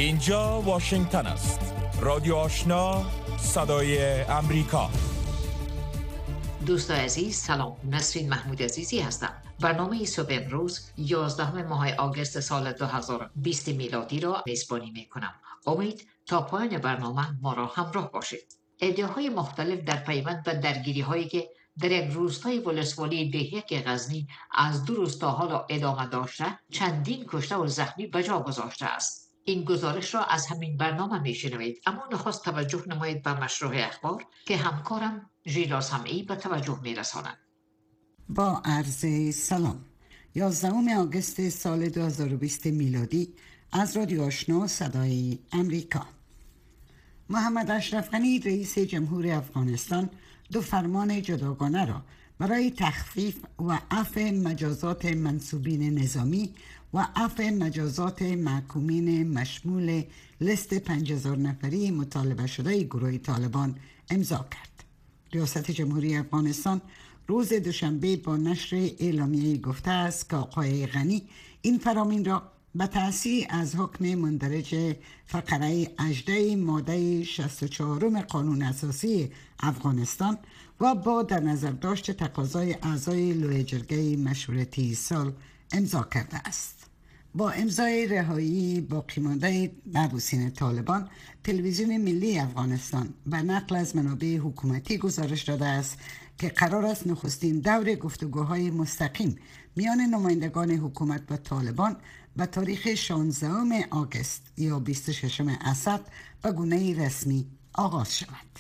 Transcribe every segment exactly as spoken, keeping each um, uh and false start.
اینجا واشنگتن است. رادیو آشنا، صدای امریکا. دوستان عزیز سلام، نسرین محمود عزیزی هستم. برنامه صبح امروز یازدهم ماه آگوست سال دو هزار و بیست میلادی را میزبانی می کنم. امید تا پایان برنامه ما را همراه باشید. ادعاهای مختلف در پیوند به درگیری هایی که در یک روستای ولسوالی دهیک غزنی از دو روز تا حالا ادامه داشته، چندین کشته و زخمی به جا گذاشته است. این گزارش را از همین برنامه میشنوید، اما نخست توجه نمایید به مشروع اخبار که همکارم ژیلا سمعی به توجه میرساند. با عرض سلام. یازدهم آگوست سال دو هزار و بیست میلادی از رادیو آشنا صدای امریکا. محمد اشرف غنی رئیس جمهور افغانستان دو فرمان جداگانه را برای تخفیف و عفو مجازات منصوبین نظامی و عفو مجازات محکومین مشمول لیست پنج هزار نفری مطالبه شده گروه طالبان امضا کرد. ریاست جمهوری افغانستان روز دوشنبه با نشر اعلامیه گفته است که آقای غنی این فرامین را به تأثیر از حکم مندرج فقره هجده ماده شصت و چهار قانون اساسی افغانستان و با در نظر داشت تقاضای اعضای لوی جرگه مشورتی سال امضا کرده است. با امضای رهایی باقی مانده محبوسین طالبان، تلویزیون ملی افغانستان به نقل از منابع حکومتی گزارش داده است که قرار است نخستین دور گفتگوهای مستقیم میان نمایندگان حکومت و طالبان به تاریخ شانزدهم آگوست یا بیست و ششم اسد به گونه رسمی آغاز شود.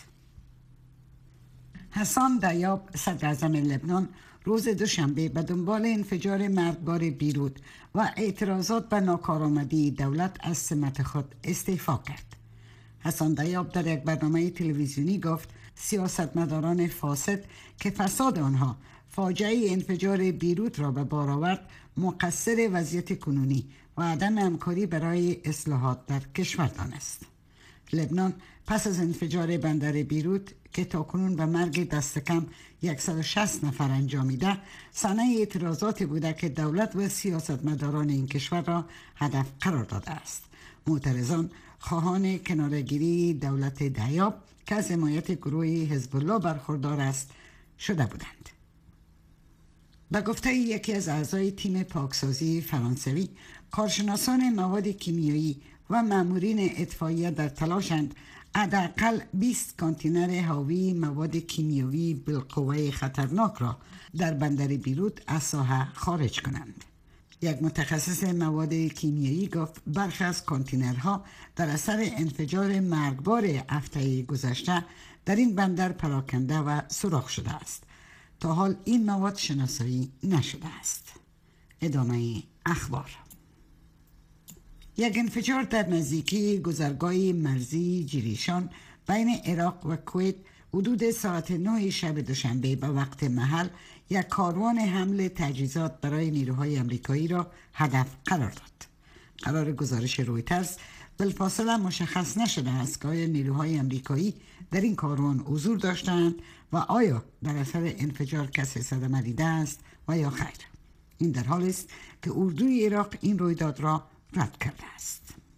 حسان دیاب صدر اعظم لبنان روز دوشنبه به دنبال انفجار مرگبار بیروت و اعتراضات به ناکارآمدی دولت از سمت خود استعفا کرد. حسان دیاب در یک برنامه تلویزیونی گفت سیاستمداران فاسد که فساد آنها فاجعه انفجار بیروت را به بار آورد مقصر وضعیت کنونی و عدم همکاری برای اصلاحات در کشور دانست. لبنان پس از انفجار بندر بیروت که تاکنون به مرگ دست کم صد و شصت نفر انجامیده، صحنه اعتراضاتی بوده که دولت و سیاستمداران این کشور را هدف قرار داده است. معترضان خواهان کناره‌گیری دولت دیاب که از حمایت گروه حزب الله برخوردار است شده بودند. به گفته یکی از اعضای تیم پاکسازی فرانسوی، کارشناسان مواد کیمیایی و مامورین اطفائیه در تلاشند حداقل بیست کانتینر حاوی مواد کیمیایی بالقوه خطرناک را در بندر بیروت از ساحه خارج کنند. یک متخصص مواد کیمیایی گفت برخی از کانتینرها در اثر انفجار مرگبار هفته گذشته در این بندر پراکنده و سوراخ شده است. تا حال این مواد شناسایی نشده است. ادامه اخبار. یک انفجار در نزدیکی گذرگاه مرزی جیریشان بین عراق و کویت حدود ساعت نه شب دوشنبه به وقت محل یک کاروان حمل تجهیزات برای نیروهای آمریکایی را هدف قرار داد. قرار گزارش رویترز بلافاصله مشخص نشده است که آیا نیروهای آمریکایی در این کاروان حضور داشتند و آیا در اثر انفجار کسی صدمه دیده است و یا خیر. این در حالی است که اردوی عراق این رویداد را رد کرده است.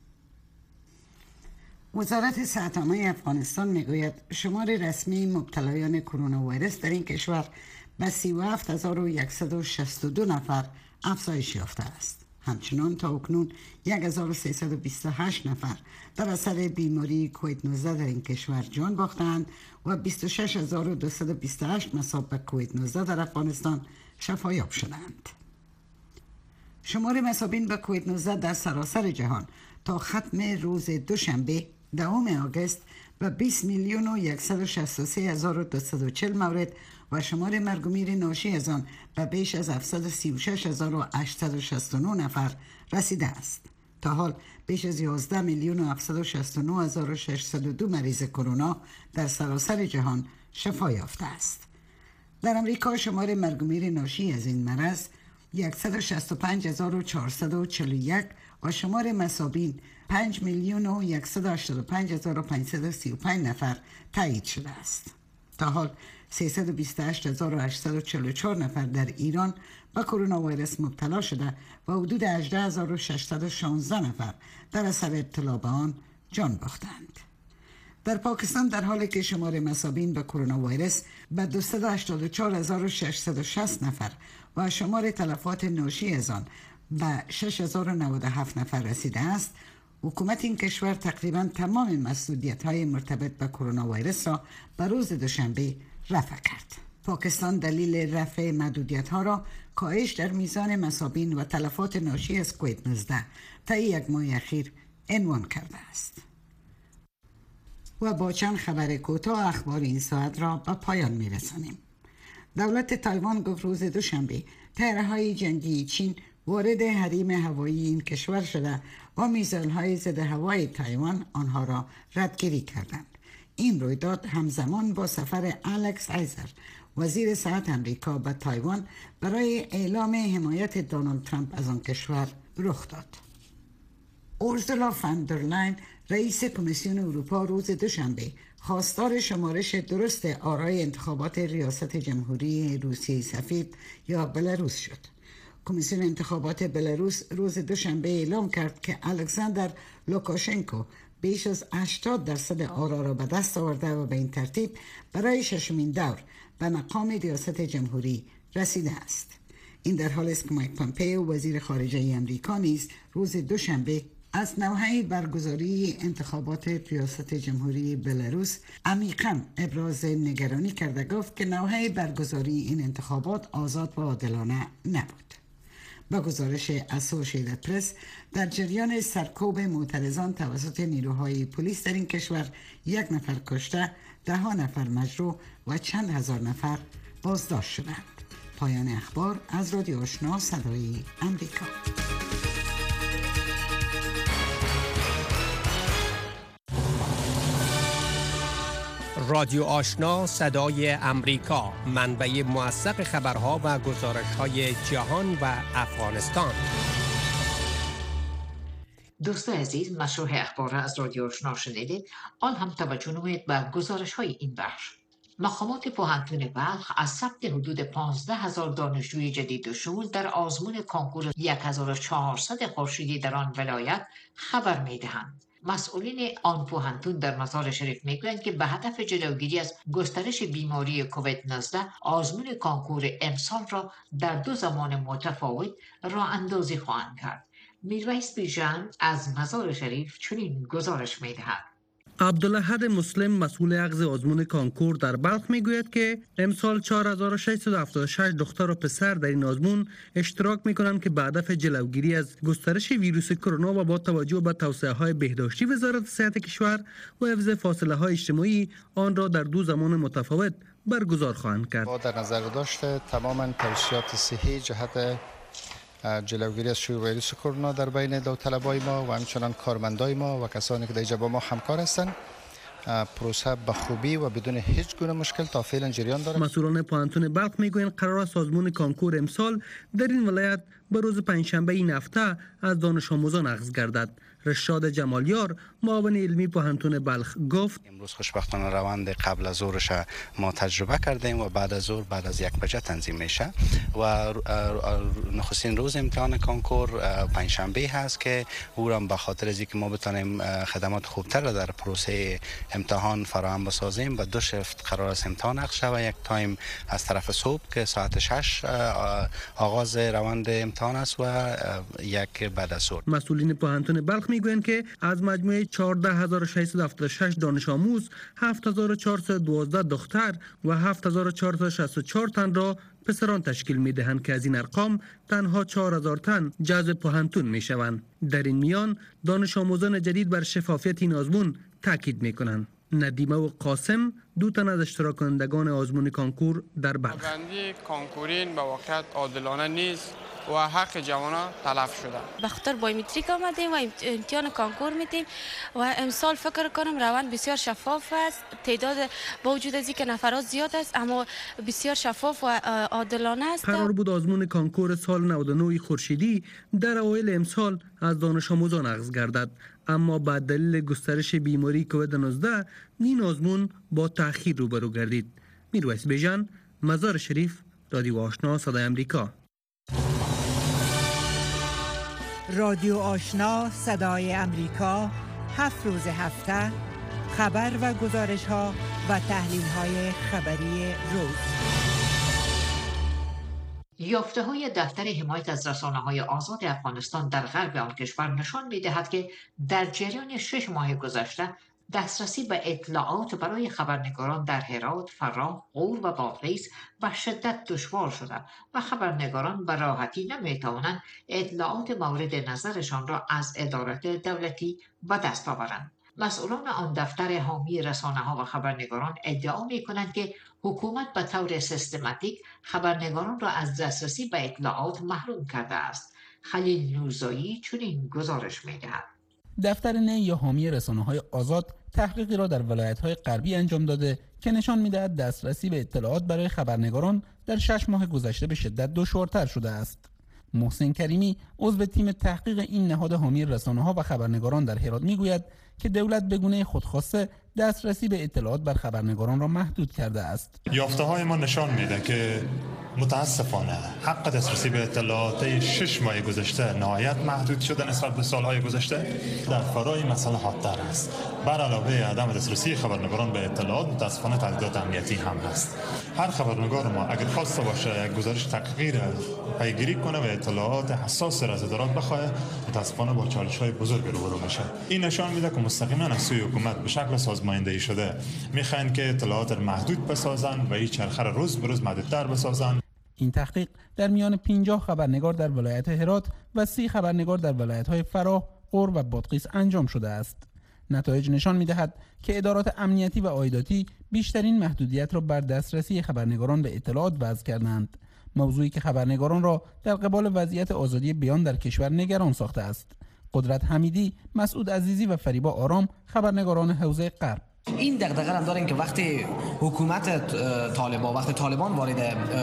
وزارت صحت عامه افغانستان میگوید شمار رسمی مبتلایان کرونا ویروس در این کشور به سی و هفت هزار و صد و شصت و دو نفر افزایش یافته است. همچنان تا اکنون هزار و سیصد و بیست و هشت نفر در اثر بیماری کووید نوزده در این کشور جان باختند و بیست و شش هزار و دویست و بیست و هشت مصاب به کووید نوزده در افغانستان شفایاب شدند. شمار مصابین به کووید نوزده در سراسر جهان تا ختم روز دوشنبه دهم آگوست و بیست میلیون و صد و شصت و سه هزار و دویست و چهل مورد و شمار مرگ و میر ناشی از آن به بیش از هفتصد و سی و شش هزار و هشتصد و شصت و نه نفر رسیده است. تا حال بیش از یازده میلیون و هفتصد و شصت و نه هزار و ششصد و دو مریض کرونا در سراسر جهان شفا یافته است. در امریکا شمار مرگ و میر ناشی از این مرض صد و شصت و پنج هزار و چهارصد و چهل و یک و شمار مصابین پنج میلیون و صد و هشتاد و پنج هزار و پانصد و سی و پنج نفر تایید شده است. تا حال سیصد و بیست و هشت هزار و هشتصد و چهل و چهار نفر در ایران به کرونا ویروس مبتلا شده و حدود هجده هزار و ششصد و شانزده نفر در اثر ابتلا به آن جان باختند. در پاکستان در حالی که شمار مصابین به کرونا ویروس به دویست و هشتاد و چهار هزار و ششصد و شصت نفر و شمار تلفات ناشی از آن به شش هزار و نود و هفت نفر رسیده است، حکومت این کشور تقریبا تمام مسئولیت‌های مرتبط به کرونا ویروس را به روز دوشنبه رفع کرد. پاکستان دلیل رفع محدودیت‌ها را کاهش در میزان مصابین و تلفات ناشی از کووید نوزده تا یک ماه اخیر عنوان کرده است. و با چند خبر کوتاه اخبار این ساعت را به پایان می‌رسانیم. دولت تایوان گفت روز دوشنبه طیاره‌های جنگی چین وارد حریم هوایی این کشور شده و میزایل‌های ضد هوایی تایوان آنها را ردگیری کردند. این رویداد همزمان با سفر الکس ایزر وزیر صحت امریکا به تایوان برای اعلام حمایت دونالد ترامپ از آن کشور رخ داد. اورسولا فان در لاین رئیس کمیسیون اروپا روز دوشنبه خواستار شمارش درست آرای انتخابات ریاست جمهوری روسیه سفید یا بلاروس شد. کمیسیون انتخابات بلاروس روز دوشنبه اعلام کرد که الکساندر لوکاشنکو بیش از هشتاد درصد آرا را به دست آورده و به این ترتیب برای ششمین دور به مقام ریاست جمهوری رسیده است. این در حالی است که مایک پامپئو وزیر خارجه امریکا نیز روز دوشنبه از نوحه برگزاری انتخابات ریاست جمهوری بلاروس عمیقاً ابراز نگرانی کرده، گفت که نوحه برگزاری این انتخابات آزاد و عادلانه نبود. با گزارش اسوشییتد پرس، در جریان سرکوب معترضان توسط نیروهای پلیس در این کشور یک نفر کشته، ده ها نفر مجروح و چند هزار نفر بازداشت شدند. پایان اخبار از رادیو آشنا صدای امریکا. رادیو آشنا صدای امریکا، منبع موثق خبرها و گزارش‌های جهان و افغانستان. دوستان عزیز، مشروع اخبار را از رادیو آشنا شنیدید. آن هم توجه نمایید به گزارش‌های این بخش. مقامات پوهنتون بلخ از ثبت حدود پانزده هزار دانشجوی جدید و شغل در آزمون کنکور یک هزار و چهارصد خورشیدی در آن ولایت خبر می‌دهند. مسئولین آن پوهنتون در مزار شریف میگویند که به هدف جلوگیری از گسترش بیماری کووید نوزده آزمون کنکور امسال را در دو زمان متفاوت راه اندازی خواهند کرد. میرویس بیژن از مزار شریف چنین گزارش میدهد. عبدالاحد مسلم مسئول اخذ آزمون کانکور در بلخ میگوید که امسال چهار هزار و ششصد و هفتاد و شش دختر و پسر در این آزمون اشتراک میکنند که به هدف جلوگیری از گسترش ویروس کرونا و با توجه به توصیه های بهداشتی وزارت صحت کشور و حفظ فاصله های اجتماعی آن را در دو زمان متفاوت برگزار خواهند کرد. با در نظر داشته تماما توصیات صحی جهت جلوگیری از شیوع ویروس کرونا در بین داوطلبای ما و همچنان کارمندای ما و کسانی که در اینجا با ما همکار هستند، پروسه به خوبی و بدون هیچ گونه مشکل تا فعلا جریان دارد. مسئولان پوهنتون بلخ میگویند قرار است سازمان کانکور امسال در این ولایت به روز پنجشنبه این هفته از دانش آموزان اخذ گردد. رشاد جمالیار معاون علمی پوهنتون بلخ گفت امروز خوشبختانه روند قبل از ظهرش ما تجربه کردیم و بعد از ظهر بعد از یک بجه تنظیم میشه و نخستین روز امتحان کانکور پنجشنبه هست که او را به خاطر از اینکه ما بتونیم خدمات خوبتر را در پروسه امتحان فراهم بسازیم و دو شفت قرار است امتحان اخذ شود. یک تایم از طرف صبح که ساعت شش آغاز روند امتحان است و یک بعد از ظهر. مسئولین پوهنتون بلخ میگویند که از مجموع چهارده هزار و ششصد و هفتاد و شش دانش آموز هفت هزار و چهارصد و دوازده دختر و هفت هزار و چهارصد و شصت و چهار تن را پسران تشکیل می دهند که از این ارقام تنها چهار هزار تن جذب پوهنتون می شوند. در این میان دانش آموزان جدید بر شفافیت این آزمون تاکید می کنند. ندیمه و قاسم دو تن از اشتراک کنندگان آزمون کانکور در بلخ. بندی کانکورین به واقعیت عادلانه نیست و حق جوانان تلف شده. به خاطر بایومتریک آمدیم و امتحان کانکور میدیم و امسال فکر کنم روند بسیار شفاف است. تعداد با وجود از اینکه نفرات زیاد است اما بسیار شفاف و عادلانه است. قرار بود آزمون کانکور سال نود و نه خورشیدی در اوایل امسال از دانش آموزان اخذ گردد، اما با دلیل گسترش بیماری کووید نوزده این آزمون با تأخیر روبرو گردید. میرویس بیژن، مزار شریف، رادیو آشنا صدای امریکا. رادیو آشنا صدای امریکا، هفت روز هفته خبر و گزارش ها و تحلیل های خبری روز. یافته های دفتر حمایت از رسانه های آزاد افغانستان در غرب آن کشور نشان می دهد که در جریان شش ماه گذشته دسترسی به اطلاعات برای خبرنگاران در هرات، فراه، غور و بادغیس به شدت دشوار شده و خبرنگاران به راحتی نمی توانند اطلاعات مورد نظرشان را از ادارات دولتی به دست آورند. مسئولان آن دفتر حامی رسانه ها و خبرنگاران ادعا می کنند که حکومت به طور سیستماتیک خبرنگاران را از دسترسی به اطلاعات محروم کرده است. خلیل نورزایی چنین گزارش می دهد. دفتر نی یا حامی رسانه‌های آزاد تحقیقی را در ولایت‌های غربی انجام داده که نشان می‌دهد دسترسی به اطلاعات برای خبرنگاران در شش ماه گذشته به شدت دشوارتر شده است. محسن کریمی عضو تیم تحقیق این نهاد حامی رسانه‌ها و خبرنگاران در هرات می‌گوید که دولت به گونه خودخواسته دسترسی به اطلاعات بر خبرنگاران را محدود کرده است. یافته‌های ما نشان میده که متاسفانه حق دسترسی به اطلاعات شش ماه گذشته نهایت محدود شده نسبت به سالهای گذشته. در فرای مسئله حادتر است. بر علاوه عدم دسترسی خبرنگاران به اطلاعات متاسفانه تهدیدات امنیتی هم هست. هر خبرنگار ما اگر خواسته باشه یک گزارش تحقیقی را پیگیری کنه و اطلاعات حساس را از ادارات بخواه، متاسفانه با چالش‌های بزرگ روبرو میشه. این نشان میده که مستقیما از سوی حکومت به شکل سازماندهی شده میخواین که اطلاعات را محدود بسازن و این چرخه را روز به روز محدودتر بسازن. این تحقیق در میان پنجاه خبرنگار در ولایت هرات و سی خبرنگار در ولایت‌های فراه، غور و بادغیس انجام شده است. نتایج نشان می‌دهد که ادارات امنیتی و عایداتی بیشترین محدودیت را بر دسترسی خبرنگاران به اطلاعات وضع کردند، موضوعی که خبرنگاران را در قبال وضعیت آزادی بیان در کشور نگران ساخته است. قدرت حمیدی، مسعود عزیزی و فریبا آرام خبرنگاران حوزه غرب. این دغدغه هم دارن که وقتی حکومت طالبان وقتی طالبان وارد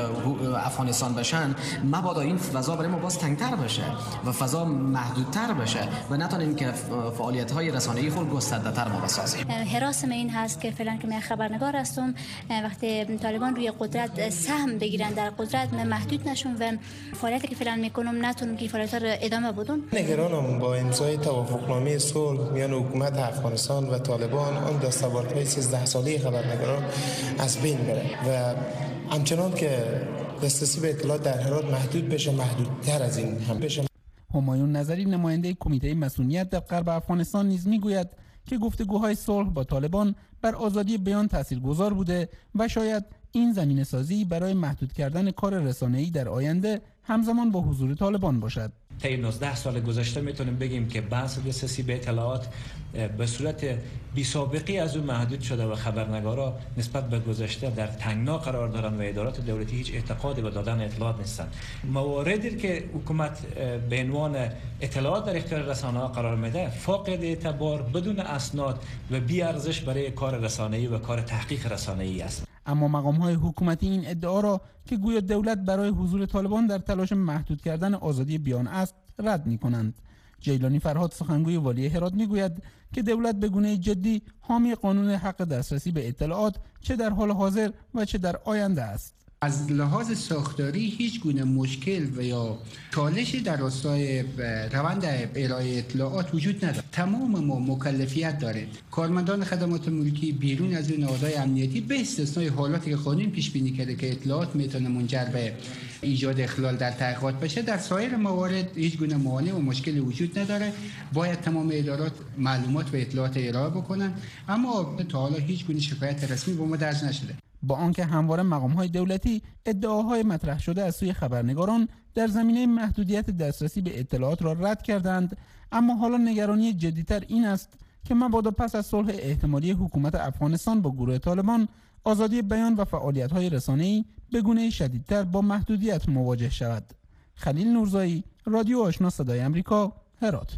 افغانستان بشن، مبادا این فضا برای ما باز تنگتر بشه و فضا محدودتر بشه و نتونیم که فعالیت‌های رسانه‌ای خود گسترده‌تر ما بسازیم. حراسم این هست که فعلا که من خبرنگار هستم، وقتی طالبان روی قدرت سهم بگیرن در قدرت من محدود نشم و فعالیتی که فعلا میکنم نتونم که فعالیت‌ها رو ادامه بدم. نگرانم با امضای توافقنامه صلح میان حکومت افغانستان و طالبان آن دست دستاوردهای سیزده ساله خبرنگاران از بین بره و همچنان که دسترسی به اطلاعات در هرات محدود بشه، محدودتر از این هم بشه. همایون نظری نماینده کمیته مسئولیت در غرب افغانستان نیز میگوید که گفتگوهای صلح با طالبان بر آزادی بیان تاثیرگذار بوده و شاید این زمینه سازی برای محدود کردن کار رسانه‌ای در آینده همزمان با حضور طالبان باشد. طی نوزده سال گذشته میتونیم بگیم که بحث دسترسی به اطلاعات به صورت بی سابقه از اون محدود شده و خبرنگارا نسبت به گذشته در تنگنا قرار دارن و ادارات دولتی هیچ اعتقادی به دادن اطلاعات نیستن. مواردی که حکومت به عنوان اطلاعات در اختیار رسانه‌ها قرار میده فاقد اعتبار، بدون اسناد و بی ارزش برای کار رسانه‌ای و کار تحقیق رسانه‌ای است. اما مقام‌های حکومتی این ادعا را که گویا دولت برای حضور طالبان در تلاش محدود کردن آزادی بیان است رد می‌کنند. جیلانی فرهاد سخنگوی والی هرات میگوید که دولت به گونه جدی حامی قانون حق دسترسی به اطلاعات چه در حال حاضر و چه در آینده است. از لحاظ ساختاری هیچ گونه مشکل و یا چالشی در راستای روند ارائه اطلاعات وجود ندارد. تمام ما مکلفیت داریم. کارمندان خدمات ملکی بیرون از نهادهای امنیتی به استثنای حالاتی که قانون پیش بینی کرده که اطلاعات میتونه منجر به ایجاد اخلال در تحقیقات بشه، در سایر موارد هیچ گونه مانع و مشکلی وجود نداره. باید تمام ادارات معلومات و اطلاعات ارائه بکنن، اما تا حالا هیچ گونه شکایت رسمی به ما درج نشده. با آنکه همواره مقام‌های دولتی ادعاهای مطرح شده از سوی خبرنگاران در زمینه محدودیت دسترسی به اطلاعات را رد کردند، اما حالا نگرانی جدی‌تر این است که مبادا پس از صلح احتمالی حکومت افغانستان با گروه طالبان، آزادی بیان و فعالیت‌های رسانه‌ای به گونه شدیدتر با محدودیت مواجه شود. خلیل نورزایی، رادیو آشنا صدای آمریکا، هرات.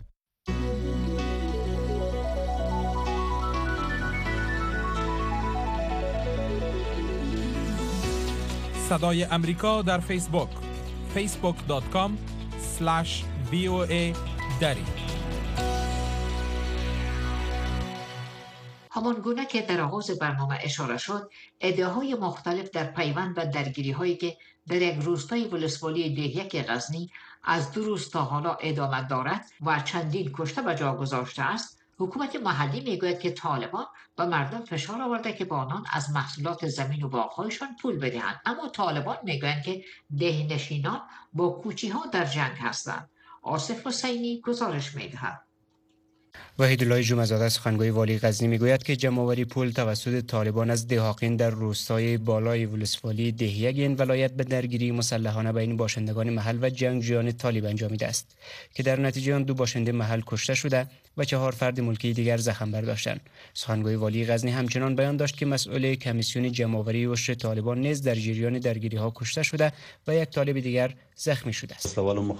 صدای امریکا در فیسبوک فیسبوک دات کام اسلش وی او ای دری. همان گونه که در آغاز برنامه اشاره شد، ادعاهای مختلف در پیوند و درگیری هایی که در یک روستای ولسوالی دهیک غزنی از دو روز تا حالا ادامه دارد و چندین کشته به جا گذاشته است، حکومت محلی میگوید که طالبان به مردم فشار آورده که با آنان از محصولات زمین و باغ‌هایشان پول بدهند، اما طالبان میگویند که دهنشینان با کوچی‌ها در جنگ هستند. آصف حسینی گزارش میدهد. وحیدالله جمعه‌زاده سخنگوی والی غزنی میگوید که جمع‌آوری پول توسط طالبان از دهاقین در روستای بالای ولسوالی دهیگ این ولایت به درگیری مسلحانه بین باشندگان محل و جنگجویان طالب انجامیده است که در نتیجه آن دو باشنده محل کشته شده و چهار فرد ملکی دیگر زخم برداشتند. سخنگوی والی غزنی همچنان بیان داشت که مسئول کمیسیون جمع‌آوری وشر طالبان نیز در جریان درگیری ها کشته شده و یک طالب دیگر زخمی شده است.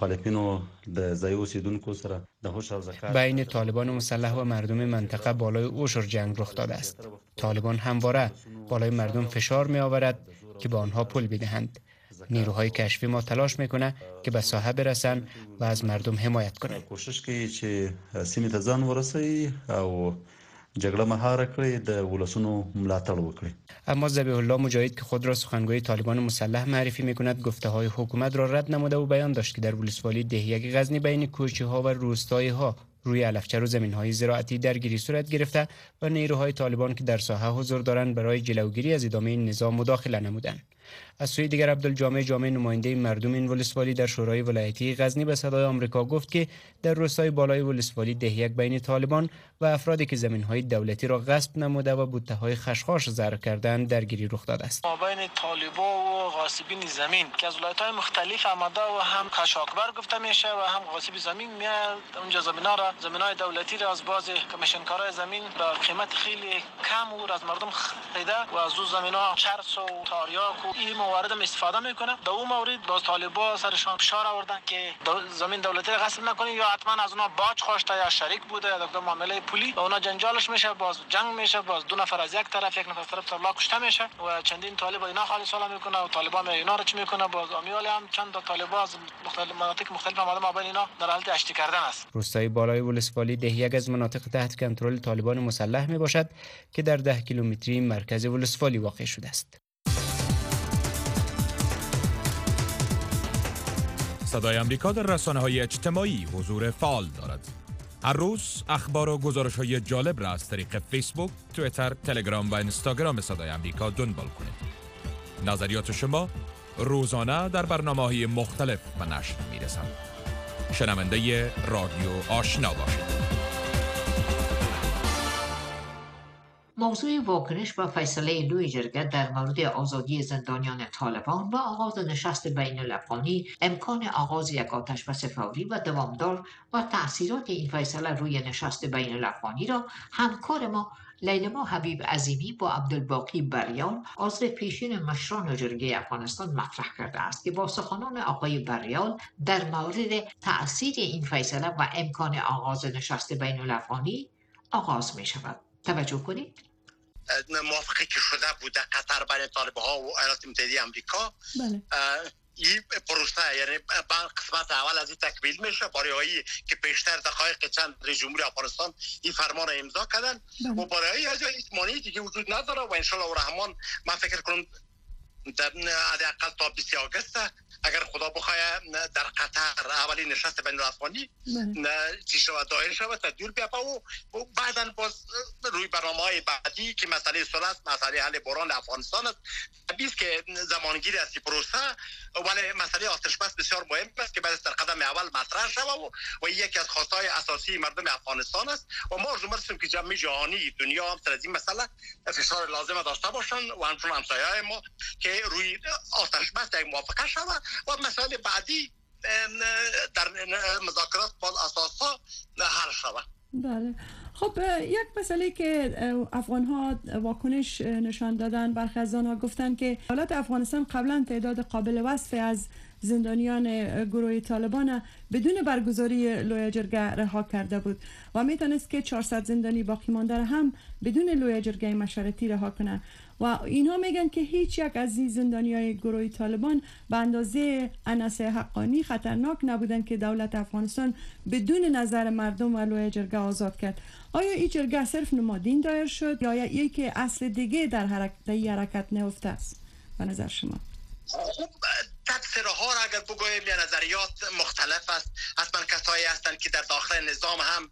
بین طالبان مسلح و مردم منطقه بالای اوشر جنگ رخ داده است. طالبان همواره بالای مردم فشار می آورد که به آنها پول بدهند. نیروهای کشفی ما تلاش میکنه که به ساحه برسن و از مردم حمایت کنند. کوشش کوي چې سیمې ته ځان ورسوي او جګړه مهار کړي، د ولسونو ملاتړ وکړي. اما ذبیح الله مجاهد که خود را سخنگوی طالبان مسلح معرفی میکند، گفته های حکومت را رد نموده و بیان داشت که در ولسوالی دهیگ غزنی بین کوچه ها و روستای ها روی علفچر و زمین های زراعتی درگیری صورت گرفته و نیروهای طالبان که در ساحه حضور دارند برای جلوگیری از ادامه این نظام مداخله نمودند. از سوی دیگر عبدالجامع جامع نماینده مردم این ولسوالی در شورای ولایتی غزنی به صدای آمریکا گفت که در روستای بالای ولسوالی دهیک بین طالبان و افرادی که زمین‌های دولتی را غصب نموده و بوته‌های خشخاش زرع کردند درگیری رخ داده است. بین طالبان و غاصبین زمین که از ولایت‌های مختلف آمده و هم کشاکبر گفته میشه و هم غاصب زمین میاد اونجا زمینا را زمین‌های دولتی را از باز کمیشنکارای زمین به قیمت خیلی کم و از مردم خریده و از اون زمینا چرس و تاریاک و این موارد هم استفاده میکنه. در اون مورد باز طالبان سرشان فشار آوردن که زمین دولتی را غصب نکنید یا حتما از اونها باج خواسته یا شریک بوده یا در معامله پولی و اونا جنجالش میشه، باز جنگ میشه، باز دو نفر از یک طرف یک نفر از طرف طالب کشته میشه و چندین طالب اینا خالی سالا میکنه و طالبان اینا رو چی میکنه، باز امیال هم چند تا طالبان از مختلف مناطق مختلف آمده ما بین اینا در حالت اشتی کردن است. روستای بالای ولسوالی دهیگ از مناطق تحت کنترل طالبان مسلح میباشد که در ده کیلومتری مرکز ولسوالی واقع شده است. صدای امریکا در رسانه‌های اجتماعی حضور فعال دارد. هر روز اخبار و گزارش‌های جالب را از طریق فیسبوک، توییتر، تلگرام و اینستاگرام صدای امریکا دنبال کنید. نظریات شما روزانه در برنامه‌های مختلف به نشر می‌رسند. شنونده رادیو آشنا باشید. موضوع واکنش به فیصله نوی جرگه در مورد آزادی زندانیان طالبان و آغاز نشست بین الافغانی، امکان آغاز یک آتشبس فوری و دوامدار و تأثیرات این فیصله روی نشست بین الافغانی را همکار ما لیلما حبیب عظیمی با عبدالباقی بریال، عضو پیشین مشران جرگه افغانستان مطرح کرده است که با سخنان آقای بریال در مورد تأثیر این فیصله و امکان آغاز نشست بین الافغانی آغاز می شود. توجه کنید. موافقه که شده بوده قطر بین طالب‌ها و ایالات متحده آمریکا، بله. این پروسه یعنی قسمت اول از این تکمیل میشه، برای که پیشتر دقایق چند رئیس جمهور افغانستان این فرمان را امضا کردن و برای از مانعی دیگه وجود نداره و ان شاء الله الرحمن من فکر کنم در حداقل تا بیست آگوست اگر خدا بخواد در قطر اولین نشست بین الافغانی چی شود دایر شود تدبیر بیابه و بعدا باز روی برنامه‌های بعدی که مسئله صلح است، مسئله حل بحران افغانستان است، بیست که زمانگیر است پروسه، ولی مسئله آتشبس بسیار مهم است که باید در قدم اول مطرح شود و, و یکی از خواستهای اساسی مردم افغانستان است و ما آرزو داریم که جامعه جهانی دنیا هم سر از این مسئله فشار لازم داشته باشند و همچون همسایه‌های ما که روی آتشبس یک موافقه شود و مسائل بعدی در مذاکرات با اساسا حل شود. بله. خب یک مسئله که افغان ها واکنش نشان دادن، برخی از آنها گفتن که دولت افغانستان قبلا تعداد قابل وصفی از زندانیان گروه طالبان بدون برگزاری لوی جرگه رها کرده بود و میتونست که چهارصد زندانی باقی مانده را هم بدون لوی جرگه مشورتی رها کنه و اینها میگن که هیچ یک از این زندانیای گروه طالبان به اندازه انس حقانی خطرناک نبودن که دولت افغانستان بدون نظر مردم و لوی جرگه آزاد کرد. آیا این جرگه صرف نمادین دایر شد یا یکی که اصل دیگه در حرکت حرکت نهفته است به نظر شما؟ تفسیرها را اگر بگوییم یا نظریات مختلف است. حتما کسایی هستند که در داخل نظام هم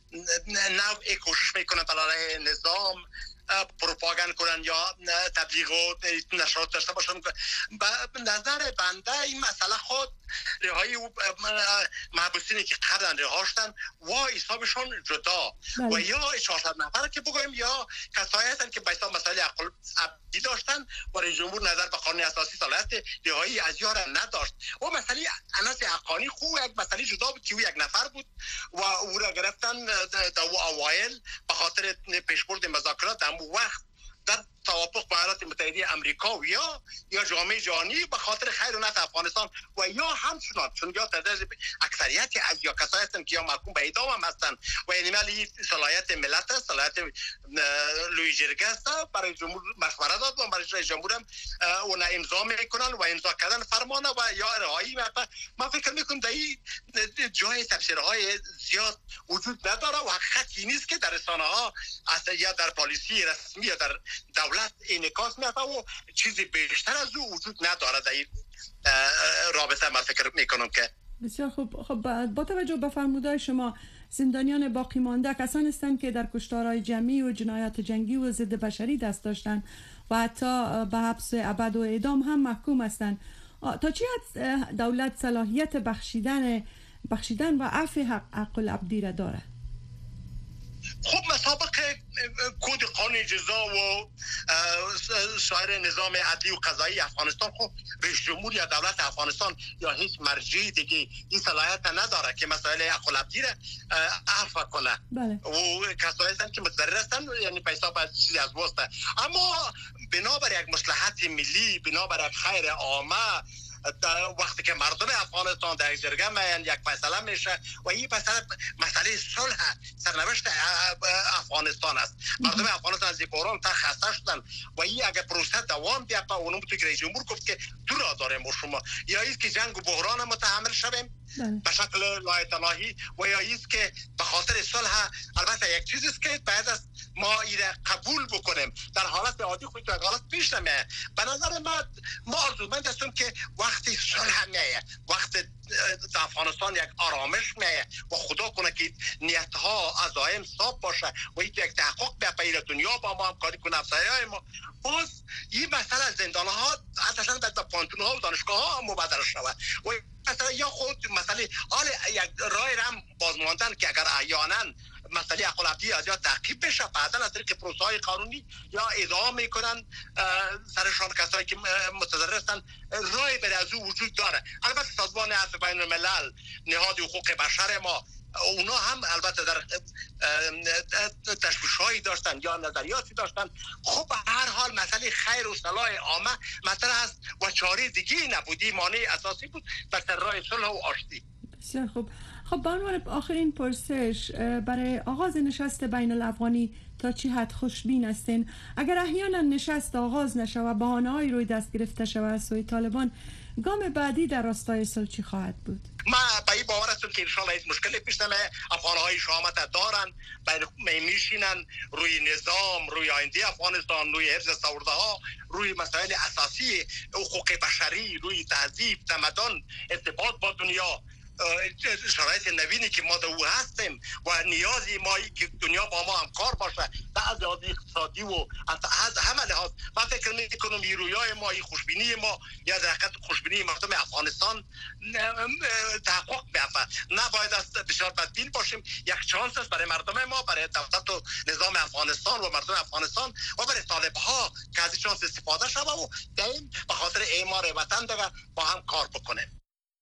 نوع کوشش میکنن برای نظام پروپاگاند کنن یا تبلیغ و نشرات داشته باشن. به نظر بنده این مسئله خود رهایی محبوسینی که قبلا رها شدن و حسابشون جدا و یا چهارصد نفر که بگویم یا کسایی هستند که به حساب مسائل عقل ابدی داشتن و رئیس جمهور نظر به قانون اساسی صلاحیت رهایی از یار نداشت. و مسئله انس حقانی خوب یک مسئله جدا بود که او یک نفر بود و او را گرفتن در اوایل به خاطر پیشبرد مذاکرات در وقت در توافق با ایالات متحده امریکا و یا یا جامعه جهانی به خاطر خیر و نفع افغانستان و یا همچنان چون یا تعداد اکثریت از یا کسایی هستند که یا محکوم به اعدام هم هستند و یعنی مالی صلاحیت ملت است، صلاحیت لوی جرگه است. برای جمهور مشوره داد و برای رئیس جمهور هم اون امضا میکنن و امضا کردن فرمان و یا رهایی. من فکر میکنم در این جای تفسیرهای زیاد وجود نداره و حقیقتی نیست که در رسانه ها یا در پالیسی رسمی یا در دولت انعکاس می‌یافته و چیزی بیشتر از او وجود نداره در این رابطه. من فکر میکنم که بسیار خوب. خب با توجه به فرمودهای شما زندانیان باقی مانده کسانی هستند که در کشتارهای جمعی و جنایات جنگی و ضد بشری دست داشتند و حتی به حبس ابد و اعدام هم محکوم هستند. تا چه حد دولت صلاحیت بخشیدن بخشیدن و عفو حق العبدی را داره؟ خب مسابق کد قانون جزا و سایر نظام عدلی و قضایی افغانستان خب رئیس جمهور یا دولت افغانستان یا هیچ مرجعی دیگه این صلاحیت نداره که مسائل حق العبدی را عفو کنه. بله. و کسایی هستند که متضرر هستند یعنی پیسا باید چیزی از واسطه. اما بنابر یک مصلحت ملی، بنابر یک خیر عامه، وقتی که مردم افغانستان در جرگه میان یک فیصله میشه و این فیصله مسئله صلح سرنوشت افغانستان است. مردم افغانستان از بحران تا خسته شدن و این اگر پروسه دوام بیافته اونم تو که رئیس جمهور گفت که دو راه داریم با شما، یا ایست که جنگ و بحران متحمل شویم به شکل لایتناهی و یا ایست که به خاطر صلح. البته یک چیزی است که باید است ما این قبول بکنیم. در حالت عادی خود در حالت پیش نمیاد. به نظر ما ما آرزومند هستیم که وقتی صلح میاد، وقتی در افغانستان یک آرامش میاد و خدا کنه که نیت‌ها عزایم صاف باشه و یک تحقق به پیر دنیا با ما همکاری کنه افسرهای ما، باز این مسئله زندان‌ها اصلا در پانتون‌ها و دانشگاه‌ها مبادله شود و مثلا یا خود مسئله حال یک راه هم بازماندن که اگر احیانا مسئله حق العبدی از یا تعقیب بشه بعدا از طریق پروسه‌های قانونی یا ادام میکنن سرشان کسایی که متضرر هستن راه بر از او وجود داره. البته سازمان عفو بین الملل، نهاد حقوق بشر ما، اونا هم البته در تشویش‌هایی داشتن یا نظریاتی داشتن. خب به هر حال مسئله خیر و صلاح عامه مطرح است و چاره دیگه نبودی، مانع اساسی بود در راه صلح و آشتی. بسیار خوب. خب به عنوان آخرین پرسش، برای آغاز نشست بین الافغانی تا چی حد خوشبین هستین؟ اگر احیانا نشست آغاز نشه و بهانه‌های روی دست گرفته شود از سوی طالبان، گام بعدی در راستای صلح چی خواهد بود؟ ما به این باور هستم که انشالله هیچ مشکلی پیش نمیاد. افغان‌های شهامت دارن، میشینن روی نظام، روی آینده افغانستان، روی حفظ ثروت‌ها، روی مسائل اساسی حقوق بشری، روی تهذیب، تمدن، ارتباط با دنیا، شرایط نوینی که ما در او هستیم و نیازی ما که دنیا با ما همکار باشه از لحاظ اقتصادی و از همه لحاظ. من فکر میکنم این رویای ما، این خوشبینی ما یا در حقیقت خوشبینی مردم افغانستان تحقق بیافته. نباید از بسیار بدبین باشیم. یک چانس است برای مردم ما، برای دولت و نظام افغانستان و مردم افغانستان و برای طالب‌ها که از این چانس استفاده شود و دائم به خاطر اعمار وطن دیگه با هم کار بکنیم.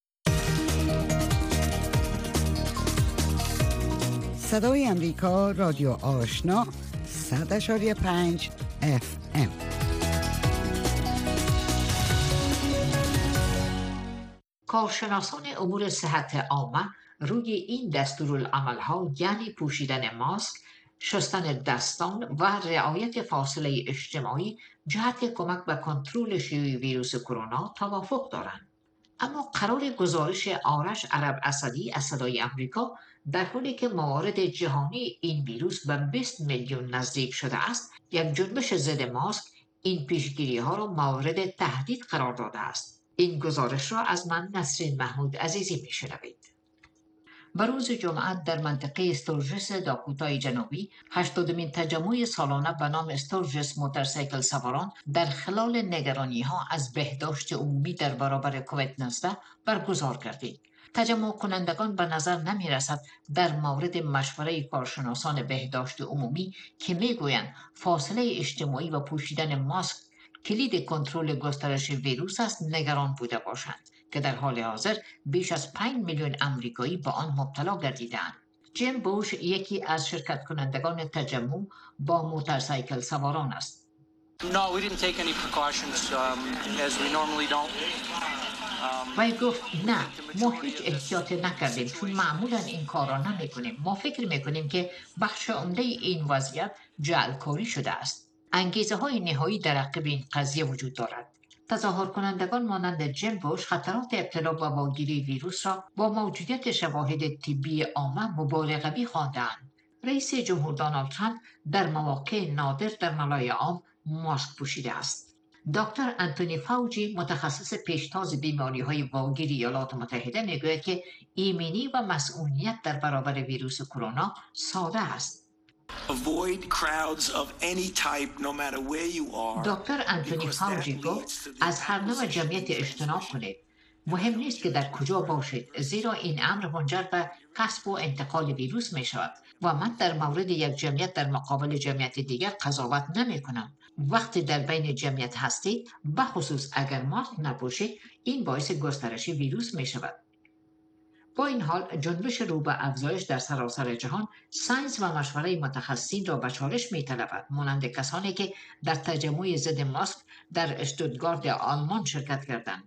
صدای امریکا، رادیو آشنا، صد اشاری پنج اف ام. کارشناسان امور صحت عامه روی این دستورالعمل‌ها یعنی پوشیدن ماسک، شستن دستان و رعایت فاصله اجتماعی جهت کمک به کنترل شیوع ویروس کرونا توافق دارند. اما قرار گزارش آرش عرب اسدی از صدای آمریکا در حالی که موارد جهانی این ویروس به بیست میلیون نزدیک شده است، یک جنبش ضد ماسک این پیشگیری ها را مورد تهدید قرار داده است. این گزارش را از من نسرین محمود عزیزی میشنوید. بر روز جمعه در منطقه استورجس داکوتای جنوبی هشتادمین تجمع سالانه به نام استورجس موتورسیکل سواران در خلال نگرانی ها از بهداشت عمومی در برابر کووید نوزده برگزار کردید. تجمع کنندگان به نظر نمی رسد در مورد مشوره کارشناسان بهداشت عمومی که می گویند فاصله اجتماعی و پوشیدن ماسک کلید کنترل گسترش ویروس است نگران بوده باشند که در حال حاضر بیش از پنج میلیون آمریکایی به آن مبتلا گردیدند. جیم بوش یکی از شرکت کنندگان تجمع با موتورسیکل سواران است. No, we didn't take any precautions um, as we normally don't. وی گفت نه، ما هیچ احتیاط نکردیم چون معمولا این کار را نمی کنیم. ما فکر می کنیم که بخش عمده این وضعیت جعلکاری شده است. انگیزه های نهایی در عقب این قضیه وجود دارد. تظاهر کنندگان مانند جیم بوش خطرات ابتلا به واگیری ویروس را با موجودیت شواهد طبی عامه مبالغه‌ای خواندند. رئیس جمهور دونالد ترامپ در مواقع نادر در ملای عام ماسک پوشیده است. دکتر انتونی فاوچی متخصص پیشتاز بیماری‌های واگیر ایالات متحده میگوید که ایمنی و مسئولیت در برابر ویروس کرونا ساده است. Avoid crowds of any type, no matter where you are. دکتر انتونی فاوچی گفت از هر نوع جمعیت اجتناب کنید. مهم نیست که در کجا باشید، زیرا این امر منجر به کسب و انتقال ویروس می شود و من در مورد یک جمعیت در مقابل جمعیت دیگر قضاوت نمی کنم. وقتی در بین جمعیت هستید، بخصوص اگر ماسک نپوشید، این باعث گسترش ویروس می شود. با این حال جنبش رو به افزایش در سراسر جهان ساینس و مشوره متخصصین را به چالش می طلبد، مانند کسانی که در تجمع ضد ماسک در اشتوتگارت آلمان شرکت کردند.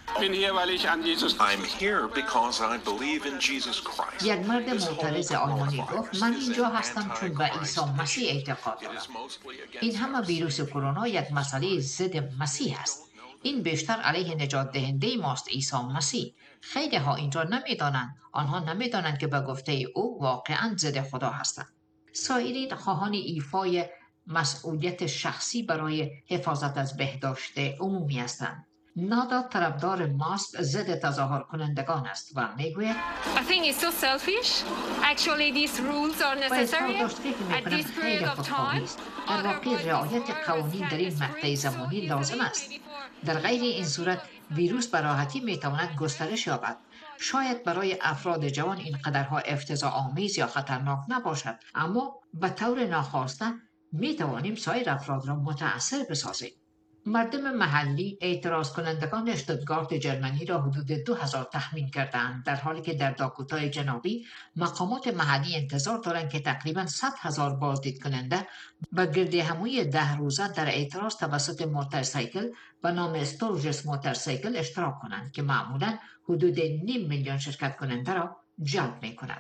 I'm here because I believe in Jesus Christ. یک مرد معترض آلمانی گفت من اینجا هستم چون به عیسی مسیح اعتقاد دارم. این همه ویروس کرونا یک مسئله ضد مسیح است. این بیشتر علیه نجات دهنده ماست، عیسی مسیح. خیلی ها این را نمیدانند. آنها نمیدانند که به گفته او واقعا ضد خدا هستند. سایرین خواهان ایفای مسئولیت شخصی برای حفاظت از بهداشت عمومی هستند. نادا طرفدار ماسک ضد تظاهر کنندگان است و میگوید I think it's so selfish. Actually these rules are necessary at this period of time. در واقع رعایت قوانین در این مقطع زمانی لازم است. در غیر این صورت ویروس به راحتی میتواند گسترش یابد. شاید برای افراد جوان این قدرها افتضاح آمیز یا خطرناک نباشد، اما به طور ناخواسته میتوانیم سایر افراد را متأثر بسازیم. مردم محلی اعتراض کنندگان اشتوتگارت جرمنی را حدود دو هزار تخمین کردند، در حالی که در داکوتای جنوبی مقامات محلی انتظار دارند که تقریباً صد هزار بازدید کننده به گردهمایی ده روزه در اعتراض توسط موتورسیکل به نام استورجس موتورسیکل اشتراک کنند که معمولاً حدود نیم میلیون شرکت کننده را جلب می کند.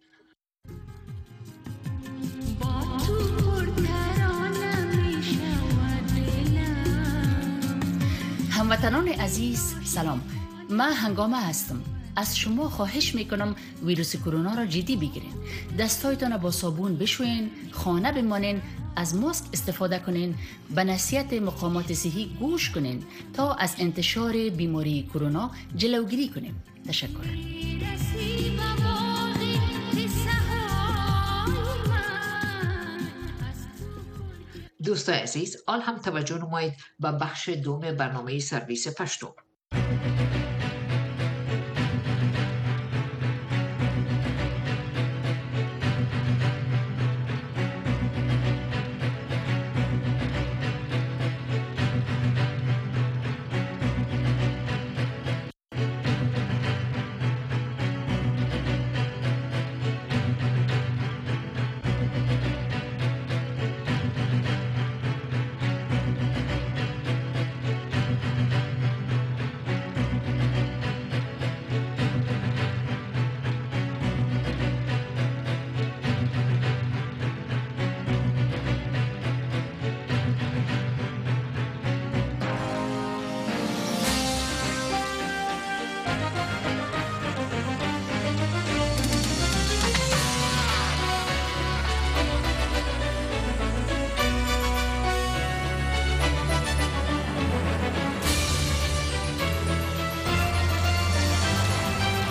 هموطنان عزیز سلام، من هنگامه هستم. از شما خواهش میکنم ویروس کرونا را جدی بگیرین. دستایتان با صابون بشوین، خانه بمانین، از ماسک استفاده کنین، به نصیحت مقامات صحی گوش کنین تا از انتشار بیماری کرونا جلوگیری کنیم. تشکر. دوستان عزیز، آل هم توجه نمایید به بخش دوم برنامه سرویس پشتو.